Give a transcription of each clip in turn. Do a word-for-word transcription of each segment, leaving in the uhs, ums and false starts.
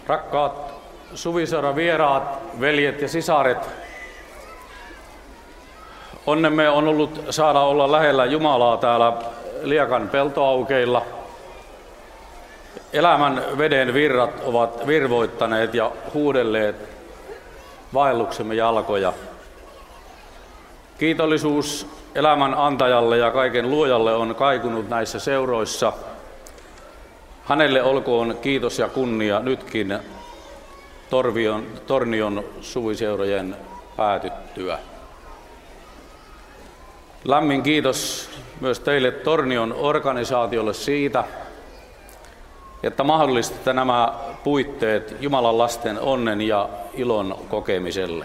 Rakkaat Suviseuran vieraat, veljet ja sisaret, onnemme on ollut saada olla lähellä Jumalaa täällä Liekan peltoaukeilla. Elämän veden virrat ovat virvoittaneet ja huudelleet vaelluksemme jalkoja. Kiitollisuus elämän antajalle ja kaiken luojalle on kaikunut näissä seuroissa. Hänelle olkoon kiitos ja kunnia nytkin Torvion, Tornion suviseurojen päätyttyä. Lämmin kiitos myös teille Tornion organisaatiolle siitä, että mahdollistatte nämä puitteet Jumalan lasten onnen ja ilon kokemiselle.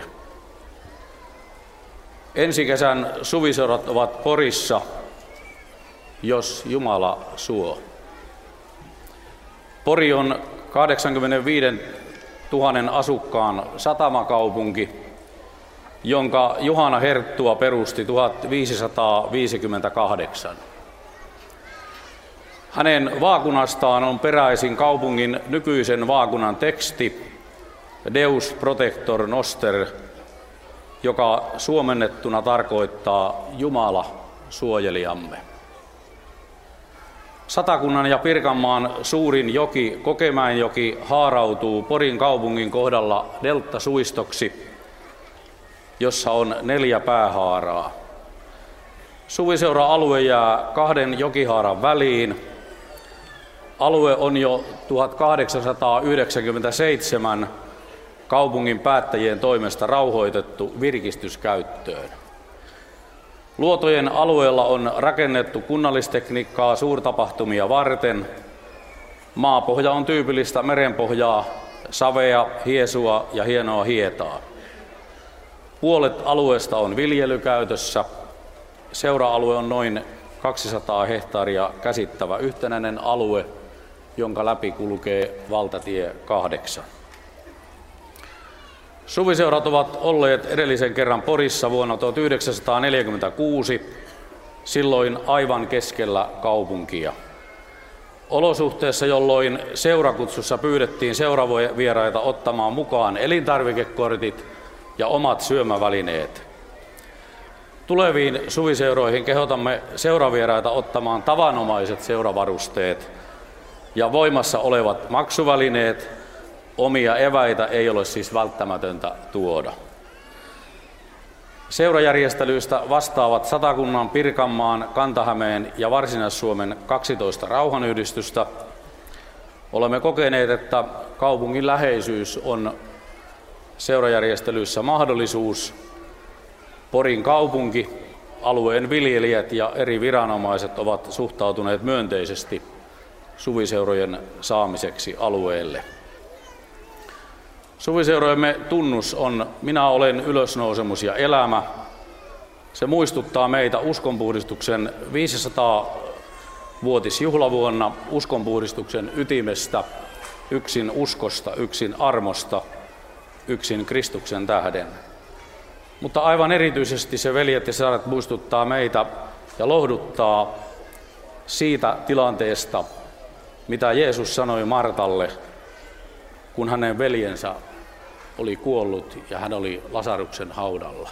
Ensi kesän suviseurat ovat Porissa, jos Jumala suo. Pori on kahdeksankymmentäviisituhatta asukkaan satamakaupunki, jonka Juhana Herttua perusti tuhatviisisataaviisikymmentäkahdeksan. Hänen vaakunastaan on peräisin kaupungin nykyisen vaakunan teksti Deus Protector Noster, joka suomennettuna tarkoittaa Jumala suojelijamme. Satakunnan ja Pirkanmaan suurin joki, Kokemäenjoki, haarautuu Porin kaupungin kohdalla deltasuistoksi, jossa on neljä päähaaraa. Suviseura-alue jää kahden jokihaaran väliin. Alue on jo tuhatkahdeksansataayhdeksänkymmentäseitsemän kaupungin päättäjien toimesta rauhoitettu virkistyskäyttöön. Luotojen alueella on rakennettu kunnallistekniikkaa suurtapahtumia varten. Maapohja on tyypillistä merenpohjaa, savea, hiesua ja hienoa hietaa. Puolet alueesta on viljelykäytössä. Seura-alue on noin kaksisataa hehtaaria käsittävä yhtenäinen alue, jonka läpi kulkee valtatie kahdeksan. Suviseurat ovat olleet edellisen kerran Porissa vuonna tuhatyhdeksänsataaneljäkymmentäkuusi, silloin aivan keskellä kaupunkia. Olosuhteessa, jolloin seurakutsussa pyydettiin seuravieraita ottamaan mukaan elintarvikekortit ja omat syömävälineet. Tuleviin suviseuroihin kehotamme seuravieraita ottamaan tavanomaiset seuravarusteet ja voimassa olevat maksuvälineet. Omia eväitä ei ole siis välttämätöntä tuoda. Seurajärjestelyistä vastaavat Satakunnan, Pirkanmaan, Kanta-Hämeen ja Varsinais-Suomen kaksitoista rauhanyhdistystä. Olemme kokeneet, että kaupungin läheisyys on seurajärjestelyissä mahdollisuus. Porin kaupunki, alueen viljelijät ja eri viranomaiset ovat suhtautuneet myönteisesti suviseurojen saamiseksi alueelle. Suviseurojemme tunnus on Minä olen ylösnousemus ja elämä. Se muistuttaa meitä uskonpuhdistuksen viisisataa-vuotisjuhlavuonna uskonpuhdistuksen ytimestä, yksin uskosta, yksin armosta, yksin Kristuksen tähden. Mutta aivan erityisesti se, veljet ja sisaret, muistuttaa meitä ja lohduttaa siitä tilanteesta, mitä Jeesus sanoi Martalle, kun hänen veljensä oli kuollut ja hän oli Lasaruksen haudalla.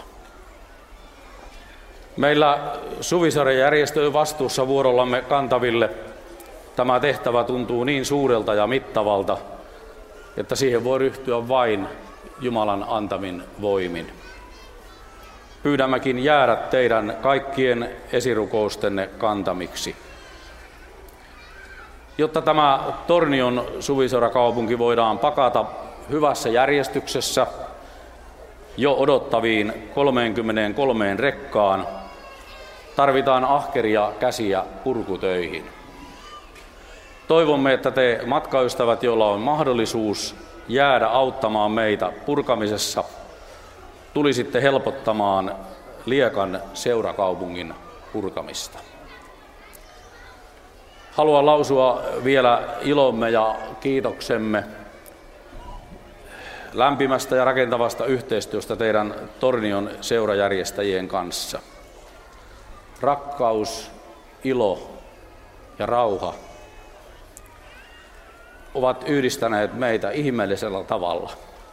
Meillä Suviseuran järjestöjen vastuussa vuorollamme kantaville tämä tehtävä tuntuu niin suurelta ja mittavalta, että siihen voi ryhtyä vain Jumalan antamin voimin. Pyydämmekin jäädä teidän kaikkien esirukoustenne kantamiksi. Jotta tämä Tornion suviseurakaupunki voidaan pakata hyvässä järjestyksessä jo odottaviin kolmeenkymmeneenkolmeen rekkaan, tarvitaan ahkeria käsiä purkutöihin. Toivomme, että te matkaystävät, joilla on mahdollisuus jäädä auttamaan meitä purkamisessa, tulisitte helpottamaan Liekan seurakaupungin purkamista. Haluan lausua vielä ilomme ja kiitoksemme lämpimästä ja rakentavasta yhteistyöstä teidän Tornion seurajärjestäjien kanssa. Rakkaus, ilo ja rauha ovat yhdistäneet meitä ihmeellisellä tavalla.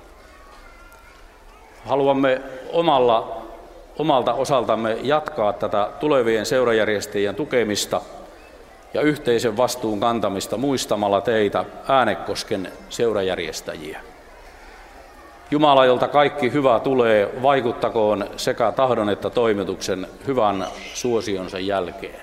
Haluamme omalla, omalta osaltamme jatkaa tätä tulevien seurajärjestäjien tukemista ja yhteisen vastuun kantamista muistamalla teitä, Äänekosken seurajärjestäjiä. Jumala, jolta kaikki hyvä tulee, vaikuttakoon sekä tahdon että toimituksen hyvän suosionsa jälkeen.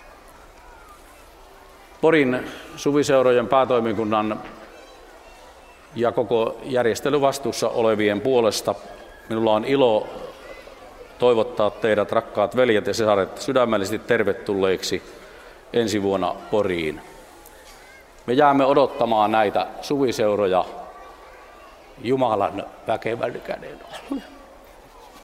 Porin suviseurojen päätoimikunnan ja koko järjestelyvastuussa olevien puolesta minulla on ilo toivottaa teidät, rakkaat veljet ja sisaret, sydämellisesti tervetulleiksi ensi vuonna Poriin. Me jäämme odottamaan näitä suviseuroja Jumalan väkevän käden alle.